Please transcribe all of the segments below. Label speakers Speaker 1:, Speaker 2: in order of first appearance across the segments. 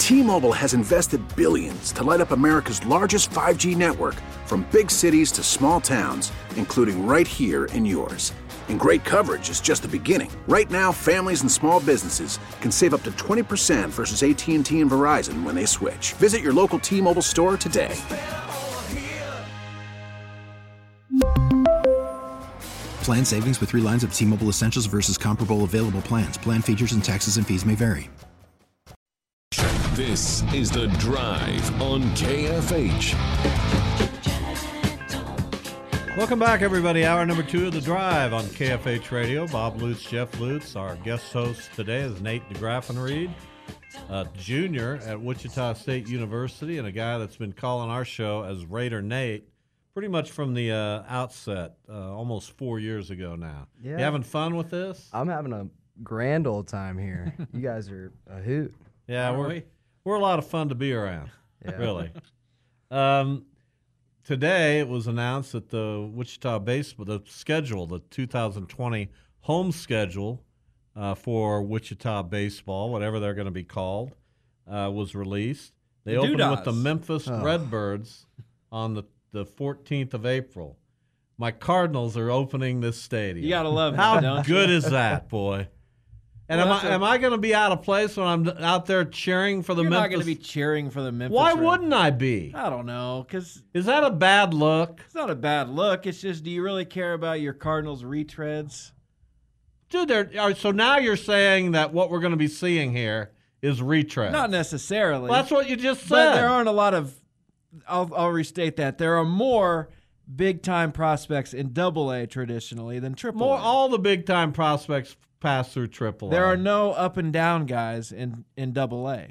Speaker 1: T-Mobile has invested billions to light up America's largest 5G network, from big cities to small towns, including right here in yours. And great coverage is just the beginning. Right now, families and small businesses can save up to 20% versus AT&T and Verizon when they switch. Visit your local T-Mobile store today.
Speaker 2: Plan savings with 3 lines of T-Mobile Essentials versus comparable available plans. Plan features and taxes and fees may vary.
Speaker 3: This is The Drive on KFH.
Speaker 4: Welcome back, everybody. Hour number 2 of The Drive on KFH Radio. Bob Lutz, Jeff Lutz. Our guest host today is Nate DeGraffenried, junior at Wichita State University, and a guy that's been calling our show as Raider Nate pretty much from the outset, almost 4 years ago now. Yeah. You having fun with this?
Speaker 5: I'm having a grand old time here. You guys are a hoot.
Speaker 4: Yeah, we're a lot of fun to be around, really. Today it was announced that the Wichita baseball, the 2020 home schedule for Wichita baseball, whatever they're going to be called, was released. They opened with the Memphis Redbirds on the 14th of April. My Cardinals are opening this stadium.
Speaker 6: You got to love
Speaker 4: that. How good is that, boy? And am I going to be out of place when I'm out there cheering for the Memphis?
Speaker 6: You're not going to be cheering for the Memphis.
Speaker 4: Why wouldn't I be?
Speaker 6: I don't know.
Speaker 4: Is that a bad look?
Speaker 6: It's not a bad look. It's just, do you really care about your Cardinals retreads?
Speaker 4: Dude, so now you're saying that what we're going to be seeing here is retreads.
Speaker 6: Not necessarily.
Speaker 4: Well, that's what you just said.
Speaker 6: But there aren't a lot of, I'll restate that. There are more big-time prospects in Double-A traditionally than Triple-A.
Speaker 4: All the big-time prospects pass through Triple-A.
Speaker 6: There are no up-and-down guys in Double-A.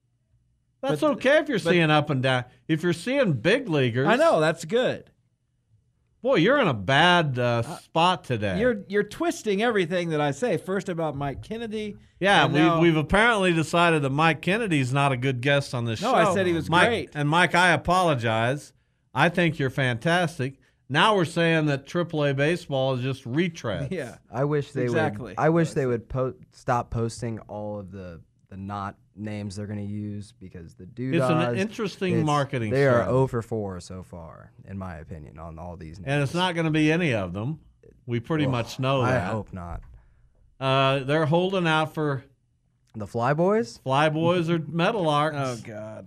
Speaker 4: That's okay if you're seeing up and down. If you're seeing big leaguers.
Speaker 6: I know, that's good.
Speaker 4: Boy, you're in a bad spot today.
Speaker 6: You're twisting everything that I say. First about Mike Kennedy.
Speaker 4: Yeah, we've apparently decided that Mike Kennedy's not a good guest on this show.
Speaker 6: No, I said he was great.
Speaker 4: And Mike, I apologize. I think you're fantastic. Now we're saying that AAA baseball is just retreads.
Speaker 6: Yeah,
Speaker 5: I wish they
Speaker 6: would.
Speaker 5: I wish they would stop posting all of the not names they're going to use, because the
Speaker 4: It's an interesting marketing.
Speaker 5: They are 0 for 4 so far, in my opinion, on all these names.
Speaker 4: And it's not going to be any of them. We pretty much know that.
Speaker 5: I hope not.
Speaker 4: They're holding out for
Speaker 5: the Flyboys.
Speaker 4: Flyboys or Meadowlarks.
Speaker 6: Oh God!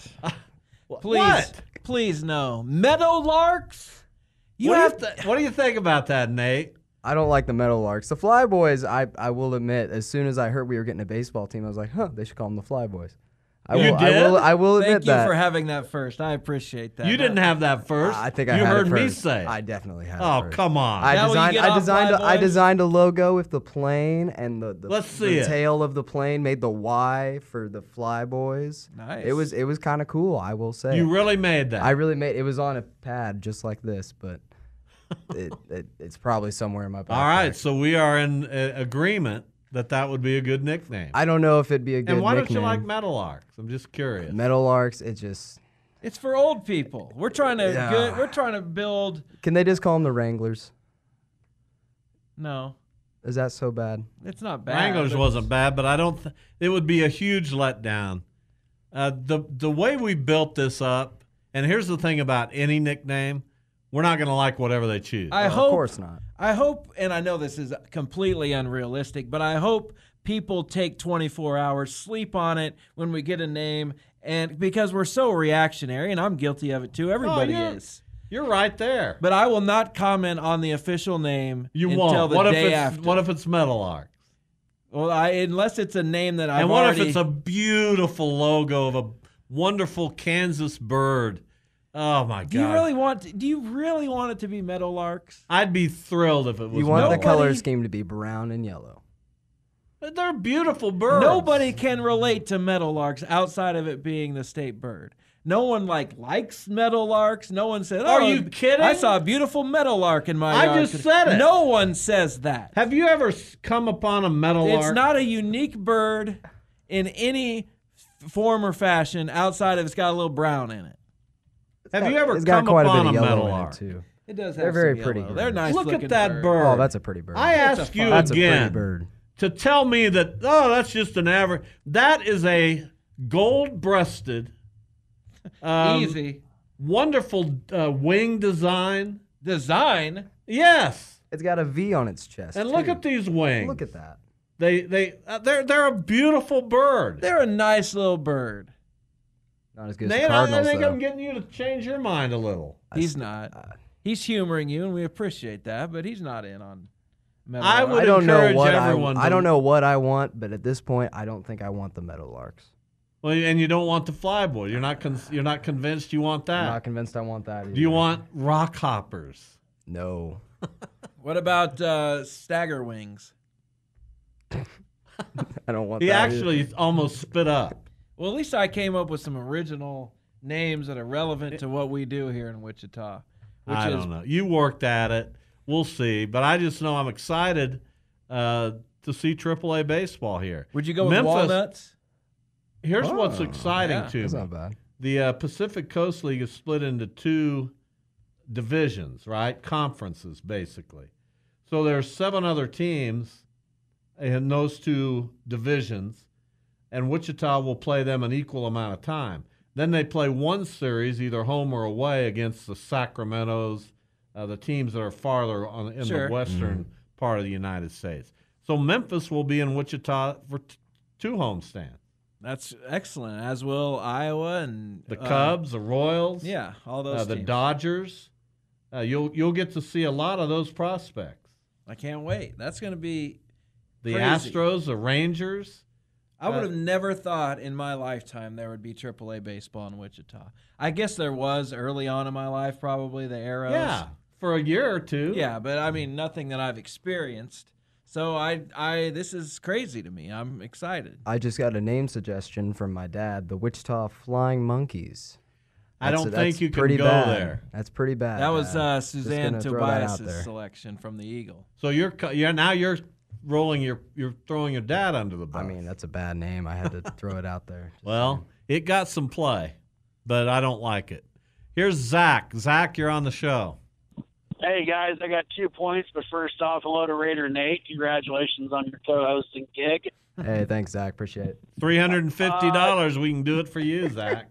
Speaker 4: Please,
Speaker 6: please no Meadowlarks.
Speaker 4: What do you think about that, Nate?
Speaker 5: I don't like the Meadowlarks. The Flyboys, I will admit, as soon as I heard we were getting a baseball team, I was like, they should call them the Flyboys. I will admit that.
Speaker 6: Thank you for having that first. I appreciate that.
Speaker 4: You didn't have that first.
Speaker 5: I think I
Speaker 4: you
Speaker 5: had
Speaker 4: heard
Speaker 5: it first.
Speaker 4: me say.
Speaker 5: I definitely had it
Speaker 4: Oh,
Speaker 5: first.
Speaker 4: come on.
Speaker 5: I designed a logo with the plane, and the tail of the plane made the Y for the Flyboys.
Speaker 6: Nice.
Speaker 5: It was kind of cool, I will say.
Speaker 4: You really made that.
Speaker 5: I really made it. Was on a pad just like this, but it's probably somewhere in my backpack.
Speaker 4: All right, so we are in agreement that would be a good nickname.
Speaker 5: I don't know if it'd be a good nickname.
Speaker 4: And why don't you like Meadowlarks? I'm just curious.
Speaker 5: Meadowlarks,
Speaker 6: it's for old people. We're trying to build.
Speaker 5: Can they just call them the Wranglers?
Speaker 6: No.
Speaker 5: Is that so bad?
Speaker 6: It's not bad.
Speaker 4: Wranglers wasn't bad, but I don't. It would be a huge letdown. The way we built this up, and here's the thing about any nickname. We're not going to like whatever they choose.
Speaker 5: Of course not.
Speaker 6: I hope, and I know this is completely unrealistic, but I hope people take 24 hours, sleep on it when we get a name, and because we're so reactionary, and I'm guilty of it too. Everybody is.
Speaker 4: You're right there.
Speaker 6: But I will not comment on the official name until the
Speaker 4: what
Speaker 6: day after.
Speaker 4: What if it's Meadowlarks?
Speaker 6: Well, unless it's a name that I've
Speaker 4: And what
Speaker 6: already...
Speaker 4: if it's a beautiful logo of a wonderful Kansas bird? Oh, my God.
Speaker 6: Do you really want it to be Meadowlarks?
Speaker 4: I'd be thrilled if it was.
Speaker 5: You want the color scheme to be brown and yellow.
Speaker 4: They're beautiful birds.
Speaker 6: Nobody can relate to Meadowlarks outside of it being the state bird. No one likes Meadowlarks. No one says,
Speaker 4: Are you kidding?
Speaker 6: I saw a beautiful Meadowlark in my yard.
Speaker 4: I just said it.
Speaker 6: No one says that.
Speaker 4: Have you ever come upon a Meadowlark?
Speaker 6: It's not a unique bird in any form or fashion outside of it's got a little brown in it.
Speaker 4: Have you ever come upon a Meadowlark?
Speaker 5: Too.
Speaker 6: It does.
Speaker 5: They're very pretty.
Speaker 6: They're nice.
Speaker 4: Look
Speaker 6: looking
Speaker 4: at that bird.
Speaker 5: Oh, that's a pretty bird.
Speaker 4: I ask you
Speaker 5: that's
Speaker 4: again
Speaker 5: a pretty bird.
Speaker 4: to tell me that that's just an average. That is a gold-breasted.
Speaker 6: Easy.
Speaker 4: Wonderful wing design.
Speaker 6: Design?
Speaker 4: Yes.
Speaker 5: It's got a V on its chest.
Speaker 4: And
Speaker 5: too.
Speaker 4: look at these wings.
Speaker 5: Look at that.
Speaker 4: They're a beautiful bird.
Speaker 6: They're a nice little bird.
Speaker 5: Not as good as
Speaker 4: Nate,
Speaker 5: the Cardinals,
Speaker 4: I think
Speaker 5: though.
Speaker 4: I'm getting you to change your mind a little.
Speaker 6: He's not. He's humoring you, and we appreciate that, but he's not in on Meadowlarks.
Speaker 4: I would
Speaker 5: I don't know
Speaker 4: encourage
Speaker 5: what
Speaker 4: everyone.
Speaker 5: I don't know what I want, but at this point, I don't think I want the Meadowlarks.
Speaker 4: Well, and you don't want the flyboy. You're not convinced you want that.
Speaker 5: I'm not convinced I want that either.
Speaker 4: Do you want rock hoppers?
Speaker 5: No.
Speaker 6: What about stagger wings?
Speaker 5: I don't want
Speaker 4: He
Speaker 5: that.
Speaker 4: actually almost spit up.
Speaker 6: Well, at least I came up with some original names that are relevant to what we do here in Wichita.
Speaker 4: I don't know. You worked at it. We'll see. But I just know I'm excited to see AAA baseball here.
Speaker 6: Would you go with
Speaker 4: Memphis,
Speaker 6: walnuts?
Speaker 4: Here's what's exciting
Speaker 6: yeah.
Speaker 4: to
Speaker 5: That's
Speaker 4: me.
Speaker 5: not bad.
Speaker 4: The Pacific Coast League is split into two divisions, right? Conferences, basically. So there's 7 other teams in those two divisions, and Wichita will play them an equal amount of time. Then they play one series, either home or away, against the Sacramentos, the teams that are farther in
Speaker 6: Sure.
Speaker 4: the western part of the United States. So Memphis will be in Wichita for 2 homestands.
Speaker 6: That's excellent, as will Iowa and
Speaker 4: The Cubs, the Royals,
Speaker 6: Yeah, all those
Speaker 4: the
Speaker 6: teams.
Speaker 4: Dodgers. You'll get to see a lot of those prospects.
Speaker 6: I can't wait. That's going to be
Speaker 4: The
Speaker 6: crazy.
Speaker 4: Astros, the Rangers.
Speaker 6: I would have never thought in my lifetime there would be AAA baseball in Wichita. I guess there was early on in my life, probably the Arrows.
Speaker 4: Yeah, for a year or two.
Speaker 6: Yeah, but I mean nothing that I've experienced. So I this is crazy to me. I'm excited.
Speaker 5: I just got a name suggestion from my dad, the Wichita Flying Monkeys.
Speaker 4: I don't think you can
Speaker 5: pretty
Speaker 4: go
Speaker 5: bad.
Speaker 4: there.
Speaker 5: That's pretty bad.
Speaker 6: That was
Speaker 5: Dad. Just
Speaker 6: Suzanne
Speaker 5: gonna throw that out
Speaker 6: Tobias'
Speaker 5: there.
Speaker 6: selection from the Eagle.
Speaker 4: So you're throwing your dad under the bus.
Speaker 5: I mean, that's a bad name. I had to throw it out there.
Speaker 4: Well, it got some play, but I don't like it. Here's Zach. Zach, you're on the show.
Speaker 7: Hey, guys, I got 2 points, but first off, hello to Raider Nate. Congratulations on your co-hosting gig.
Speaker 5: Hey, thanks, Zach. Appreciate it.
Speaker 4: $350. We can do it for you, Zach.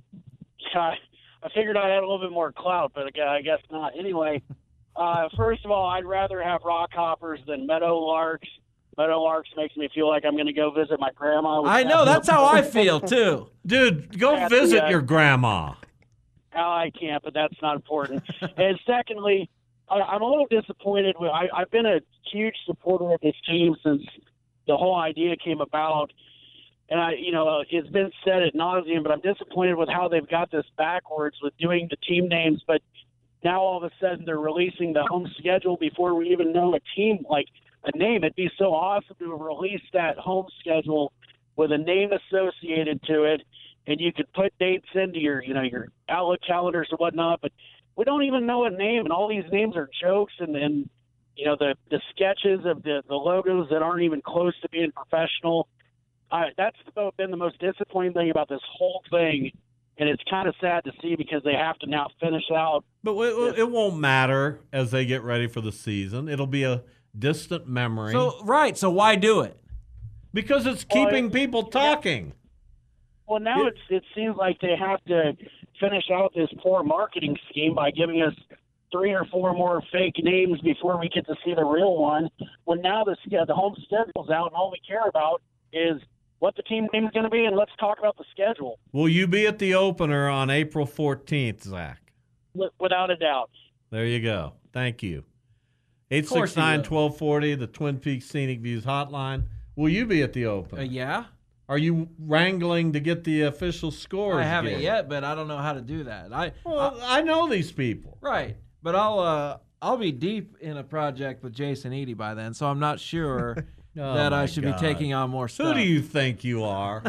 Speaker 7: I figured I had a little bit more clout, but I guess not. Anyway, first of all, I'd rather have rock hoppers than meadowlarks. Meadowlarks makes me feel like I'm going to go visit my grandma.
Speaker 6: I know, that's how I feel too.
Speaker 4: Dude, go
Speaker 7: That's
Speaker 4: visit
Speaker 7: the,
Speaker 4: your grandma.
Speaker 7: I can't, but that's not important. And secondly, I'm a little disappointed. I've been a huge supporter of this team since the whole idea came about. And it's been said ad nauseum, but I'm disappointed with how they've got this backwards with doing the team names. But now all of a sudden they're releasing the home schedule before we even know a team, like a name. It'd be so awesome to have released that home schedule with a name associated to it, and you could put dates into your Outlook calendars and whatnot. But we don't even know a name, and all these names are jokes, and the sketches of the logos that aren't even close to being professional. That's been the most disappointing thing about this whole thing, and it's kind of sad to see because they have to now finish out.
Speaker 4: But it won't matter as they get ready for the season. It'll be a distant memory.
Speaker 6: So why do it?
Speaker 4: Because it's keeping people talking.
Speaker 7: Well, now it seems like they have to finish out this poor marketing scheme by giving us 3 or 4 more fake names before we get to see the real one. When now the home schedule's out, and all we care about is what the team name is going to be, and let's talk about the schedule.
Speaker 4: Will you be at the opener on April 14th, Zach?
Speaker 7: Without a doubt.
Speaker 4: There you go. Thank you.
Speaker 6: course he will.
Speaker 4: 869-1240, the Twin Peaks Scenic Views hotline. Will you be at the opener?
Speaker 6: Yeah.
Speaker 4: Are you wrangling to get the official scores?
Speaker 6: I haven't
Speaker 4: given?
Speaker 6: yet, but I don't know how to do that.
Speaker 4: I know these people.
Speaker 6: Right, but I'll be deep in a project with Jason Eady by then, so I'm not sure that I should be taking on more stuff.
Speaker 4: Who do you think you are?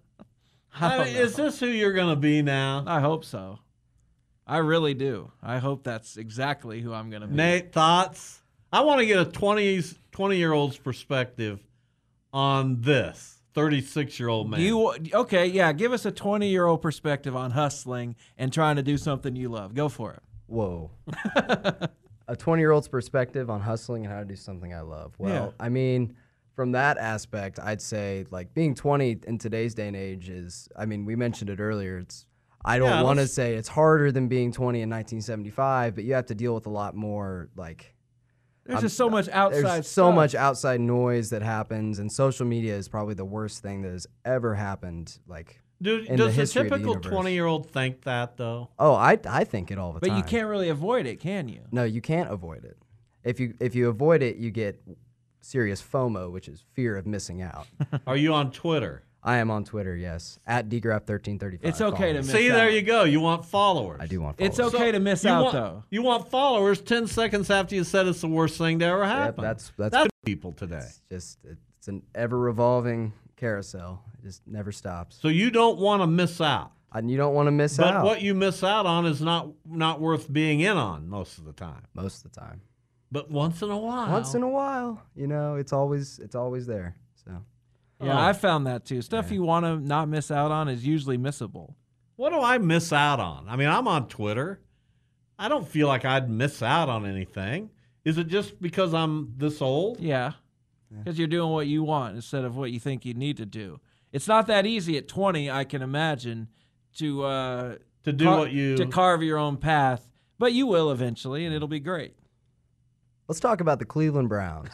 Speaker 6: I don't know.
Speaker 4: Is this who you're going to be now?
Speaker 6: I hope so. I really do. I hope that's exactly who I'm going to be.
Speaker 4: Nate, thoughts? I want to get a 20-year-old's perspective on this 36-year-old man.
Speaker 6: Okay, yeah, give us a 20-year-old perspective on hustling and trying to do something you love. Go for it.
Speaker 5: Whoa. A 20-year-old's perspective on hustling and how to do something I love. Well,
Speaker 6: Yeah.
Speaker 5: I mean, from that aspect, I'd say like being 20 in today's day and age is, I mean, we mentioned it earlier. I don't want to say it's harder than being 20 in 1975, but you have to deal with a lot more like.
Speaker 6: There's just so much outside
Speaker 5: There's
Speaker 6: stuff.
Speaker 5: so much outside noise that happens, and social media is probably the worst thing that has ever happened. Like,
Speaker 4: Does
Speaker 5: the
Speaker 4: the
Speaker 5: history of the
Speaker 4: typical
Speaker 5: universe.
Speaker 4: 20-year-old think that, though?
Speaker 5: Oh, I think it all the
Speaker 6: But
Speaker 5: time.
Speaker 6: you can't really avoid it, can you?
Speaker 5: No, you can't avoid it. If you avoid it, you get serious FOMO, which is fear of missing out.
Speaker 4: Are you on Twitter?
Speaker 5: I am on Twitter, yes, at dgraf1335.
Speaker 6: It's okay to miss
Speaker 4: See,
Speaker 6: out.
Speaker 4: there you go. You want followers.
Speaker 5: I do want followers.
Speaker 6: It's okay to miss out, though.
Speaker 4: You want followers 10 seconds after you said it's the worst thing to ever happen.
Speaker 5: that's
Speaker 4: people today.
Speaker 5: It's an ever-revolving carousel. It just never stops.
Speaker 4: So you don't want to miss out.
Speaker 5: And you don't want to miss
Speaker 4: But
Speaker 5: out.
Speaker 4: what you miss out on is not worth being in on most of the time.
Speaker 5: Most of the time.
Speaker 4: But once in a while.
Speaker 5: Once in a while, it's always there. So.
Speaker 6: Yeah, I found that too. Stuff you want to not miss out on is usually missable.
Speaker 4: What do I miss out on? I mean, I'm on Twitter. I don't feel like I'd miss out on anything. Is it just because I'm this old?
Speaker 6: Yeah, because you're doing what you want instead of what you think you need to do. It's not that easy at 20, I can imagine, to carve your own path. But you will eventually, and it'll be great.
Speaker 5: Let's talk about the Cleveland Browns.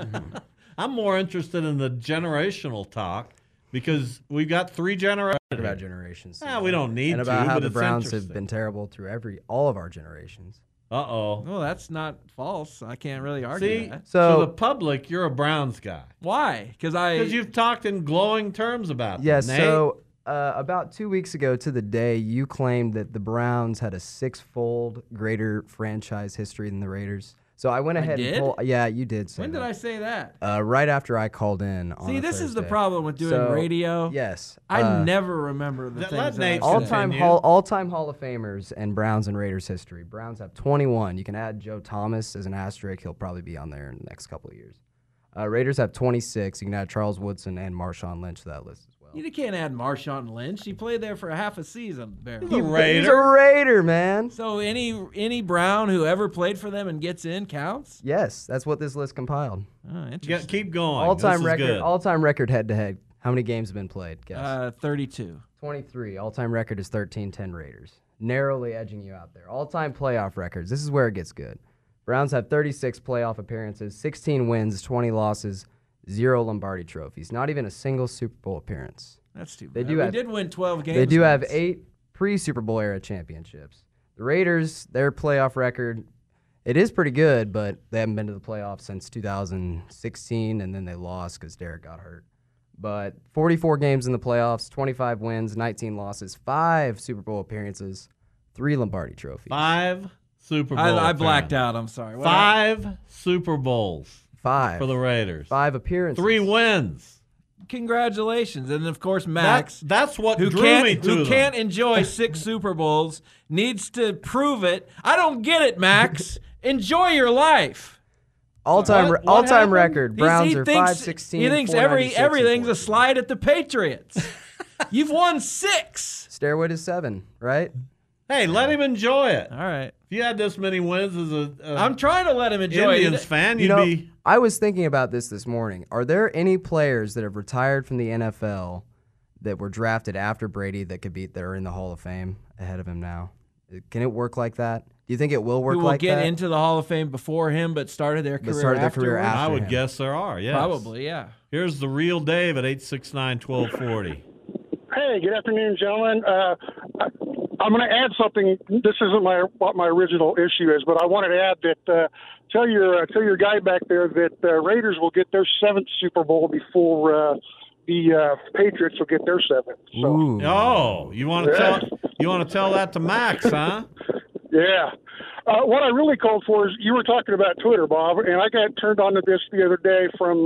Speaker 4: I'm more interested in the generational talk because we've got 3 generations.
Speaker 5: About generations.
Speaker 4: We don't need
Speaker 5: and about
Speaker 4: to,
Speaker 5: how
Speaker 4: but
Speaker 5: the
Speaker 4: it's
Speaker 5: Browns
Speaker 4: interesting.
Speaker 5: have been terrible through all of our generations.
Speaker 4: Uh-oh.
Speaker 6: Well, that's not false. I can't really argue
Speaker 4: See,
Speaker 6: that.
Speaker 4: so the public, you're a Browns guy.
Speaker 6: Why? Because
Speaker 4: you've talked in glowing terms about them.
Speaker 5: Yes,
Speaker 4: Nate?
Speaker 5: so about 2 weeks ago to the day, you claimed that the Browns had a 6-fold greater franchise history than the Raiders. So I went ahead and yeah, you did say
Speaker 6: When did I say that?
Speaker 5: Right after I called in on
Speaker 6: See,
Speaker 5: a
Speaker 6: this is the
Speaker 5: Thursday.
Speaker 6: problem with doing radio.
Speaker 5: Yes.
Speaker 6: I never remember the things that I
Speaker 5: all-time Hall of Famers in Browns and Raiders history. Browns have 21. You can add Joe Thomas as an asterisk. He'll probably be on there in the next couple of years. Raiders have 26. You can add Charles Woodson and Marshawn Lynch to that list as well.
Speaker 6: You can't add Marshawn Lynch. He played there for half a season, barely.
Speaker 4: He's a Raider.
Speaker 5: He's a Raider, man.
Speaker 6: So any Brown who ever played for them and gets in counts?
Speaker 5: Yes, that's what this list compiled.
Speaker 6: Oh, interesting.
Speaker 4: Keep going.
Speaker 5: All-time record head-to-head. How many games have been played? Guess.
Speaker 6: 32.
Speaker 5: 23. All-time record is 13-10 Raiders. Narrowly edging you out there. All-time playoff records. This is where it gets good. Browns have 36 playoff appearances, 16 wins, 20 losses, 0 Lombardi trophies. Not even a single Super Bowl appearance.
Speaker 6: That's too
Speaker 5: They
Speaker 6: bad.
Speaker 5: do
Speaker 6: We
Speaker 5: have-
Speaker 6: did win 12 games.
Speaker 5: They do have
Speaker 6: once.
Speaker 5: 8 pre-Super Bowl era championships. The Raiders, their playoff record, it is pretty good, but they haven't been to the playoffs since 2016, and then they lost because Derek got hurt. But 44 games in the playoffs, 25 wins, 19 losses, 5 Super Bowl appearances, 3 Lombardi trophies.
Speaker 4: 5 Super Bowl
Speaker 6: I blacked
Speaker 4: appearances.
Speaker 6: out. I'm sorry. What
Speaker 4: 5 Super Bowls
Speaker 5: 5
Speaker 4: for the Raiders.
Speaker 5: 5 appearances.
Speaker 4: 3 wins.
Speaker 6: Congratulations. And of course, Max,
Speaker 4: That's what
Speaker 6: who
Speaker 4: drew
Speaker 6: can't,
Speaker 4: me to
Speaker 6: who
Speaker 4: them.
Speaker 6: can't enjoy 6 Super Bowls, needs to prove it. I don't get it, Max. Enjoy your life.
Speaker 5: All-time
Speaker 4: What
Speaker 5: all-time
Speaker 4: happened?
Speaker 5: Browns
Speaker 6: He
Speaker 5: are
Speaker 6: thinks-
Speaker 5: 5-16.
Speaker 6: He thinks
Speaker 5: 496, and
Speaker 6: everything's a
Speaker 5: 14.
Speaker 6: slide at the Patriots. You've won 6.
Speaker 5: Stairway to 7, right?
Speaker 4: Hey, let him enjoy it.
Speaker 6: All right.
Speaker 4: If you had this many wins as a
Speaker 6: I'm trying to let him enjoy
Speaker 4: Indians
Speaker 6: it.
Speaker 4: fan,
Speaker 5: You
Speaker 4: you'd
Speaker 5: know,
Speaker 4: be...
Speaker 5: I was thinking about this morning. Are there any players that have retired from the NFL that were drafted after Brady that are in the Hall of Fame ahead of him now? Can it work like that? Do you think it will work
Speaker 6: Who will
Speaker 5: like
Speaker 6: get
Speaker 5: that?
Speaker 6: into the Hall of Fame before him but started their career
Speaker 5: started their career
Speaker 6: afterwards?
Speaker 5: after
Speaker 4: I would
Speaker 5: him.
Speaker 4: guess there are, yes.
Speaker 6: Probably, yeah.
Speaker 4: Here's the real Dave at 869-1240.
Speaker 8: Hey, good afternoon, gentlemen. I'm going to add something. This isn't what my original issue is, but I wanted to add that tell your guy back there that Raiders will get their 7th Super Bowl before the Patriots will get their 7th. So,
Speaker 5: Ooh.
Speaker 4: Oh, you want to tell that to Max, huh?
Speaker 8: yeah. What I really called for is you were talking about Twitter, Bob, and I got turned on to this the other day from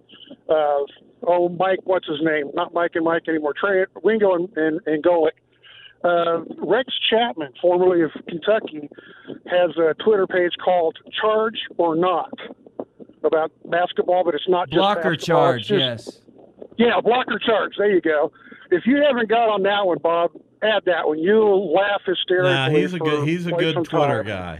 Speaker 8: Mike, what's his name? Not Mike and Mike anymore. Trey Wingo and Golick. Rex Chapman, formerly of Kentucky, has a Twitter page called Charge or Not about basketball, but it's not just
Speaker 6: Blocker
Speaker 8: basketball.
Speaker 6: charge,
Speaker 8: It's just-
Speaker 6: yes.
Speaker 8: Yeah, blocker charge. There you go. If you haven't got on that one, Bob, add that one. You'll laugh hysterically.
Speaker 4: Nah, he's a good Twitter guy.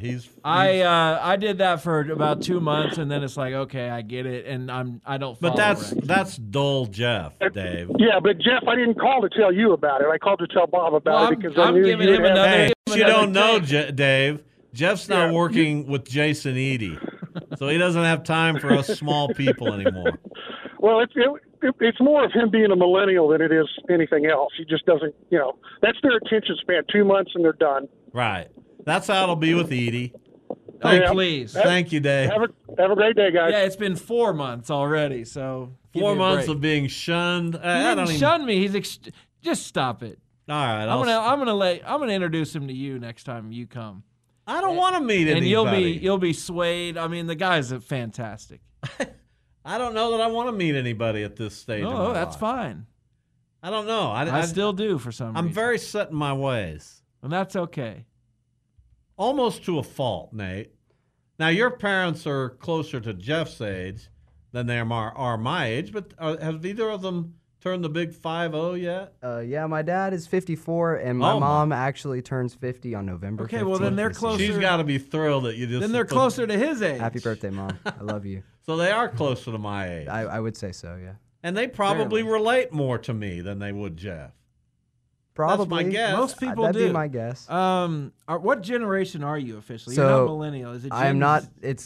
Speaker 6: I did that for about 2 months, and then it's like, okay, I get it, and I don't follow.
Speaker 4: But that's dull Jeff, Dave.
Speaker 8: Yeah, but Jeff, I didn't call to tell you about it. I called to tell Bob about it because I knew
Speaker 6: giving
Speaker 8: you
Speaker 6: him
Speaker 8: had
Speaker 6: another.
Speaker 4: Hey, you don't know,
Speaker 6: take.
Speaker 4: Dave. Jeff's not working with Jason Eady, so he doesn't have time for us small people anymore.
Speaker 8: Well, it's more of him being a millennial than it is anything else. He just doesn't, that's their attention span. 2 months and they're done.
Speaker 4: Right. That's how it'll be with Edie.
Speaker 6: Please.
Speaker 4: Thank you, Dave.
Speaker 8: Have a great day, guys.
Speaker 6: Yeah, it's been 4 months already, so
Speaker 4: 4 months of being shunned.
Speaker 6: He didn't shun me. Just stop it.
Speaker 4: All right.
Speaker 6: I'm gonna introduce him to you next time you come.
Speaker 4: I don't want to meet anybody.
Speaker 6: And you'll be swayed. I mean, the guy's fantastic.
Speaker 4: I don't know that I want to meet anybody at this stage.
Speaker 6: Oh, that's fine.
Speaker 4: I don't know.
Speaker 6: I still do for some reason.
Speaker 4: I'm very set in my ways.
Speaker 6: And that's okay.
Speaker 4: Almost to a fault, Nate. Now, your parents are closer to Jeff's age than they are my age, but have either of them turned the big 50 yet?
Speaker 5: Yeah, my dad is 54, and my mom actually turns 50 on November 15th.
Speaker 6: Okay, well, then they're closer.
Speaker 4: She's got to be thrilled that you just...
Speaker 6: Then they're closer to his age.
Speaker 5: Happy birthday, Mom. I love you.
Speaker 4: So they are closer to my age.
Speaker 5: I would say so, yeah.
Speaker 4: And they probably relate more to me than they would Jeff.
Speaker 5: Probably.
Speaker 4: That's my guess.
Speaker 6: Most people
Speaker 5: That'd
Speaker 6: do.
Speaker 5: be my guess.
Speaker 6: What generation are you officially?
Speaker 5: So,
Speaker 6: you're not millennial. Is it?
Speaker 5: I am not.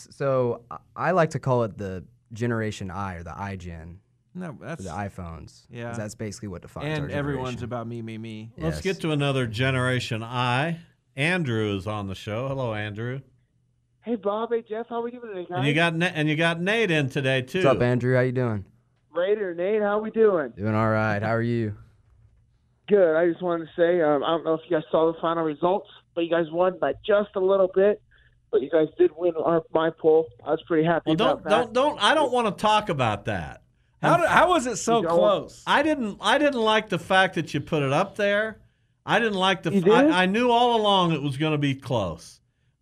Speaker 5: I like to call it the Generation I, or the iGen.
Speaker 6: No, that's
Speaker 5: the iPhones.
Speaker 6: Yeah,
Speaker 5: that's basically what defines.
Speaker 6: And
Speaker 5: our generation.
Speaker 6: Everyone's about me.
Speaker 5: Yes.
Speaker 4: Let's get to another Generation I. Andrew is on the show. Hello, Andrew.
Speaker 9: Hey, Bob. Hey, Jeff. How are we doing today, guys?
Speaker 4: And you got Nate in today too.
Speaker 5: What's up, Andrew? How you doing?
Speaker 9: Raider, Nate. How we doing?
Speaker 5: Doing all right. How are you?
Speaker 9: Good. I just wanted to say, I don't know if you guys saw the final results, but you guys won by just a little bit. But you guys did win my poll. I was pretty happy about that.
Speaker 4: I don't want to talk about that.
Speaker 6: How was it so close?
Speaker 4: I didn't like the fact that you put it up there. I didn't like I knew all along it was going to be close.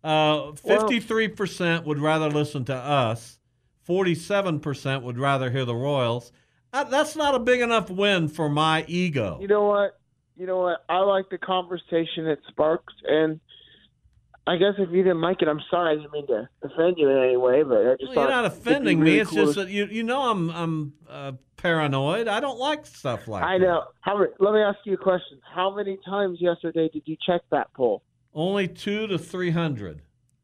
Speaker 4: 53% would rather listen to us. 47% would rather hear the Royals. That's not a big enough win for my ego.
Speaker 9: You know what? I like the conversation it sparks, and I guess if you didn't like it, I'm sorry. I didn't mean to offend you in any way, but I just
Speaker 4: you're not offending me. It's just that I'm paranoid. I don't like stuff like that.
Speaker 9: I know. Let me ask you a question. How many times yesterday did you check that poll?
Speaker 4: Only 200 to 300.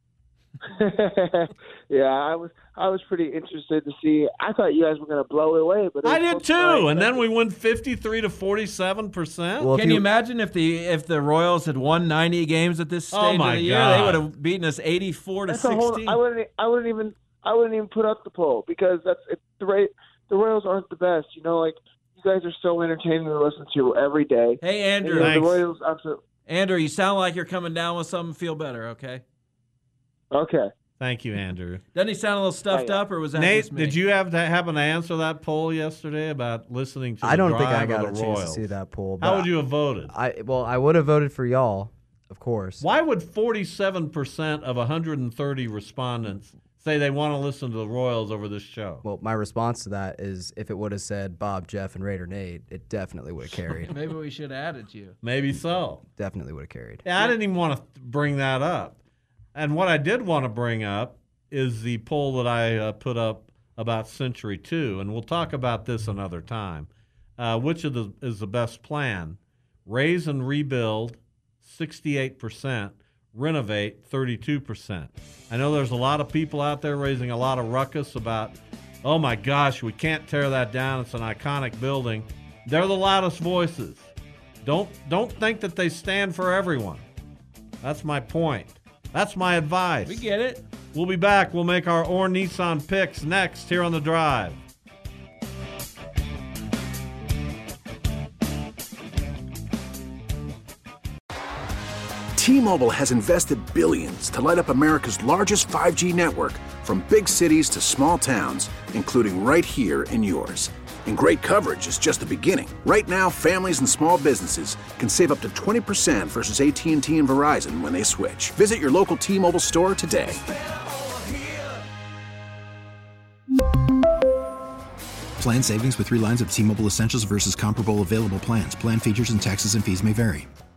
Speaker 9: Yeah, I was pretty interested to see. I thought you guys were going to blow it away, but
Speaker 4: I did too. And then we won 53 to 47%.
Speaker 6: Well, can you imagine if the Royals had won 90 games at this stage of the year?
Speaker 4: God.
Speaker 6: They would have beaten us 84 to 16.
Speaker 9: I wouldn't even put up the poll because the Royals aren't the best. You guys are so entertaining to listen to every day.
Speaker 6: Hey, Andrew.
Speaker 9: The Royals, absolutely.
Speaker 6: Andrew, you sound like you're coming down with something. Feel better, okay?
Speaker 9: Okay.
Speaker 4: Thank you, Andrew.
Speaker 6: Doesn't he sound a little stuffed up, or was that
Speaker 4: Nate,
Speaker 6: just me?
Speaker 4: did you happen to answer that poll yesterday about listening to the
Speaker 5: I don't
Speaker 4: drive
Speaker 5: think I got
Speaker 4: of
Speaker 5: a
Speaker 4: the
Speaker 5: chance
Speaker 4: Royals?
Speaker 5: to see that poll.
Speaker 4: How would you have voted?
Speaker 5: I would have voted for y'all, of course.
Speaker 4: Why would 47% of 130 respondents say they want to listen to the Royals over this show?
Speaker 5: Well, my response to that is if it would have said Bob, Jeff, and Raider Nate, it definitely would have carried.
Speaker 6: Maybe we should have added you.
Speaker 4: Maybe so.
Speaker 5: Definitely would have carried.
Speaker 4: Yeah, I didn't even want to bring that up. And what I did want to bring up is the poll that I put up about Century 2, and we'll talk about this another time. Which is the best plan? Raise and rebuild, 68%. Renovate, 32%. I know there's a lot of people out there raising a lot of ruckus about, oh my gosh, we can't tear that down. It's an iconic building. They're the loudest voices. Don't think that they stand for everyone. That's my point. That's my advice.
Speaker 6: We get it.
Speaker 4: We'll be back. We'll make our Orr Nissan picks next here on The Drive.
Speaker 1: T-Mobile has invested billions to light up America's largest 5G network, from big cities to small towns, including right here in yours. And great coverage is just the beginning. Right now, families and small businesses can save up to 20% versus AT&T and Verizon when they switch. Visit your local T-Mobile store today.
Speaker 2: Plan savings with 3 lines of T-Mobile Essentials versus comparable available plans. Plan features and taxes and fees may vary.